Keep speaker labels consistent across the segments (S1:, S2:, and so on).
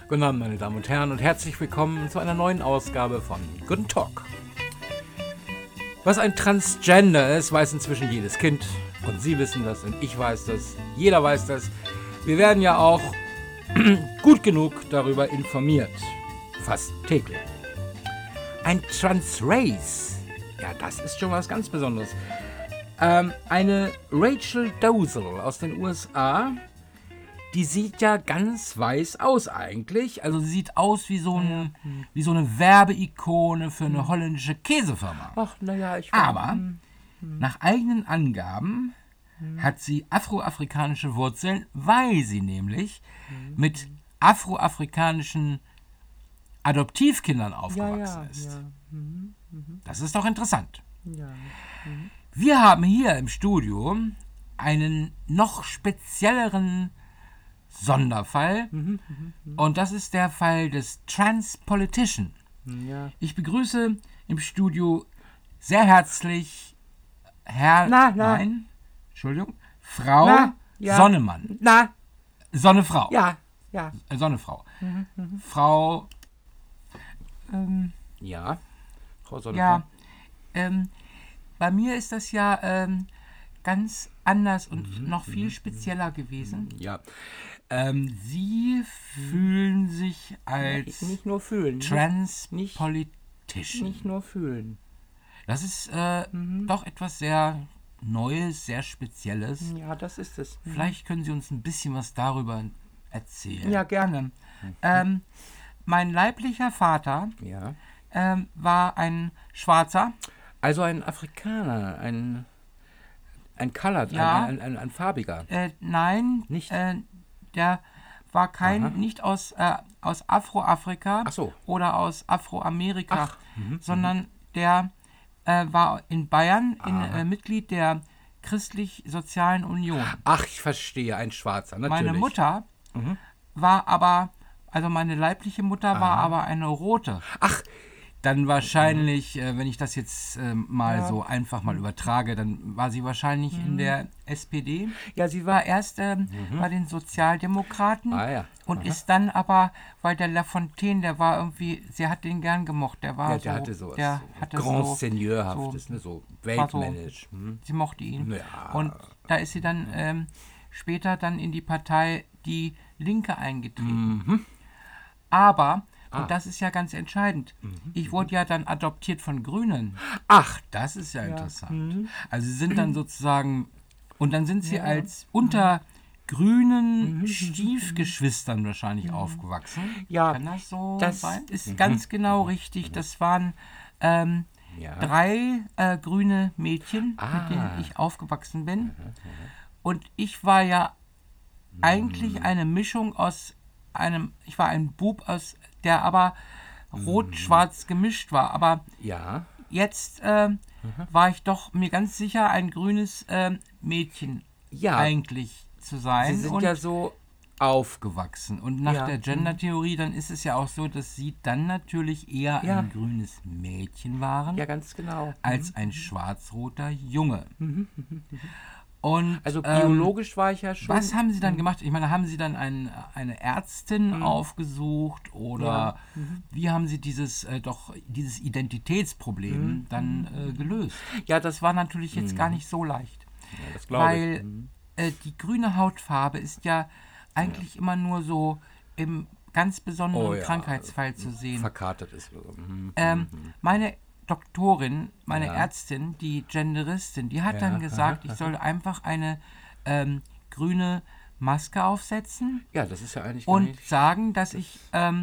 S1: Guten Abend, meine Damen und Herren, und herzlich willkommen zu einer neuen Ausgabe von Good Talk. Was ein Transgender ist, weiß inzwischen jedes Kind. Und Sie wissen das und ich weiß das. Jeder weiß das. Wir werden ja auch gut genug darüber informiert. Fast täglich. Ein Transrace. Ja, das ist schon was ganz Besonderes. Eine Rachel Dolezal aus den USA, die sieht ja ganz weiß aus eigentlich. Also sie sieht aus wie so eine Werbeikone für eine holländische Käsefirma.
S2: Ach, naja,
S1: Aber nach eigenen Angaben hat sie afroafrikanische Wurzeln, weil sie nämlich mit afroafrikanischen Adoptivkindern aufgewachsen ist.
S2: Ja.
S1: Das ist doch interessant.
S2: Ja.
S1: Wir haben hier im Studio einen noch spezielleren Sonderfall und das ist der Fall des Transpolitician.
S2: Ja.
S1: Ich begrüße im Studio sehr herzlich Frau Sonnemann. Sonnefrau.
S2: Ja.
S1: Sonnefrau. Frau
S2: Ja. Frau Sonnefrau.
S1: Ja, bei mir ist das ja ganz anders und noch viel spezieller gewesen.
S2: Ja.
S1: Sie fühlen sich als
S2: Nicht nur fühlen.
S1: Transpolitician.
S2: Nicht nur fühlen.
S1: Das ist doch etwas sehr Neues, sehr Spezielles.
S2: Ja, das ist es.
S1: Vielleicht können Sie uns ein bisschen was darüber erzählen.
S2: Ja, gerne.
S1: Mein leiblicher Vater
S2: Ja.
S1: war ein Schwarzer.
S2: Also ein Afrikaner, ein Colored,
S1: Ja.
S2: ein farbiger.
S1: Nein,
S2: Nicht?
S1: Der war
S2: Aha.
S1: nicht aus Afroafrika
S2: Ach so.
S1: oder aus Afroamerika,
S2: Ach,
S1: sondern der war in Bayern Mitglied der Christlich-Sozialen Union.
S2: Ach, ich verstehe, ein Schwarzer, natürlich.
S1: Meine Mutter war aber, also meine leibliche Mutter war aber eine Rote.
S2: Ach,
S1: Dann wahrscheinlich, wenn ich das jetzt mal so einfach mal übertrage, dann war sie wahrscheinlich in der SPD.
S2: ja, sie
S1: War erst bei den Sozialdemokraten und ist dann aber, weil der Lafontaine, der war irgendwie, sie hat den gern gemocht, der war
S2: der hatte sowas.
S1: der hatte
S2: Grand
S1: so,
S2: Seigneurhaftes, ne, so weltmännisch.
S1: sie mochte ihn.
S2: Ja.
S1: Und da ist sie dann später dann in die Partei Die Linke eingetreten. Aber, und das ist ja ganz entscheidend, ich wurde ja dann adoptiert von Grünen.
S2: Ach,
S1: Das ist ja interessant. Also sie sind dann sozusagen, und dann sind sie als unter grünen Stiefgeschwistern wahrscheinlich aufgewachsen.
S2: Ja,
S1: Kann das so
S2: das-
S1: sein? Ist ganz genau richtig. Das waren 3 grüne Mädchen, mit denen ich aufgewachsen bin. Und ich war ja eigentlich eine Mischung aus ich war ein Bub, der aber rot-schwarz gemischt war. Aber
S2: ja.
S1: jetzt war ich doch mir ganz sicher, ein grünes Mädchen
S2: Ja.
S1: eigentlich zu sein.
S2: Sie sind
S1: und
S2: ja so
S1: aufgewachsen. Und nach
S2: Ja.
S1: der Gender-Theorie, dann ist es ja auch so, dass sie dann natürlich eher
S2: Ja.
S1: ein grünes Mädchen waren,
S2: Ja, ganz genau.
S1: als ein schwarz-roter Junge. Und
S2: Also biologisch war ich ja schon.
S1: was haben Sie dann gemacht? Ich meine, haben Sie dann eine Ärztin aufgesucht oder wie haben Sie dieses Identitätsproblem dann gelöst?
S2: Ja,
S1: Das war natürlich jetzt gar nicht so leicht,
S2: Ja, das glaube ich.
S1: weil die grüne Hautfarbe ist ja eigentlich immer nur so im ganz besonderen Krankheitsfall zu sehen.
S2: Verkatert ist.
S1: Meine Doktorin, meine Ärztin, die Genderistin, die hat dann gesagt, ich soll einfach eine grüne Maske aufsetzen
S2: Ja, das ist ja eigentlich gar
S1: und
S2: nicht.
S1: sagen, dass ich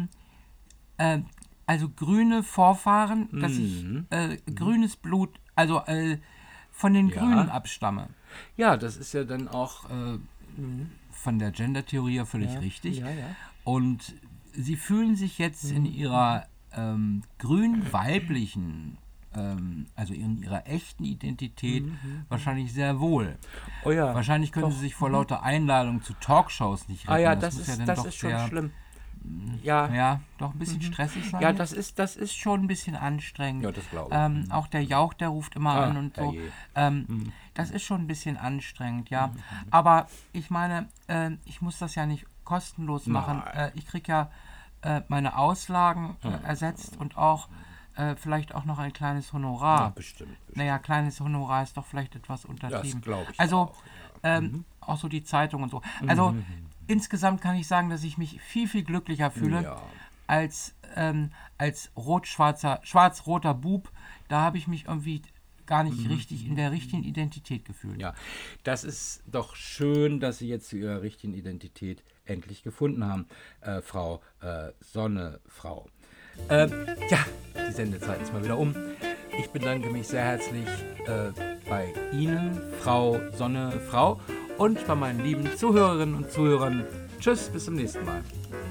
S1: also grüne Vorfahren, dass ich grünes Blut, also von den Grünen abstamme.
S2: Ja, das ist ja dann auch.
S1: Von der Gender-Theorie ja völlig richtig.
S2: Ja.
S1: Und sie fühlen sich jetzt in ihrer grün-weiblichen, also in ihrer echten Identität wahrscheinlich sehr wohl.
S2: Oh ja.
S1: Wahrscheinlich können sie sich vor lauter Einladungen zu Talkshows nicht retten.
S2: Ah ja,
S1: muss ja dann doch
S2: ist schon
S1: sehr,
S2: schlimm. Ja.
S1: Ja, doch ein bisschen stressig sein.
S2: Ja, das ist
S1: schon ein bisschen anstrengend.
S2: Ja, das glaube ich.
S1: Auch der Jauch, der ruft immer an und so.
S2: herrje.
S1: Das ist schon ein bisschen anstrengend, ja. Aber ich meine, ich muss das ja nicht kostenlos machen. Ich kriege ja
S2: meine Auslagen ersetzt und auch vielleicht auch noch ein kleines Honorar.
S1: Ja, bestimmt.
S2: Naja, kleines Honorar ist doch vielleicht etwas untertrieben.
S1: Das glaube ich
S2: also,
S1: auch. Ja.
S2: Auch so die Zeitung und so. Also insgesamt kann ich sagen, dass ich mich viel, viel glücklicher fühle als schwarz-roter Bub. Da habe ich mich irgendwie gar nicht richtig in der richtigen Identität gefühlt.
S1: Ja, das ist doch schön, dass Sie jetzt zu Ihrer richtigen Identität endlich gefunden haben, Frau Sonnefrau. Die Sendezeit ist mal wieder um. Ich bedanke mich sehr herzlich bei Ihnen, Frau Sonnefrau, und bei meinen lieben Zuhörerinnen und Zuhörern. Tschüss, bis zum nächsten Mal.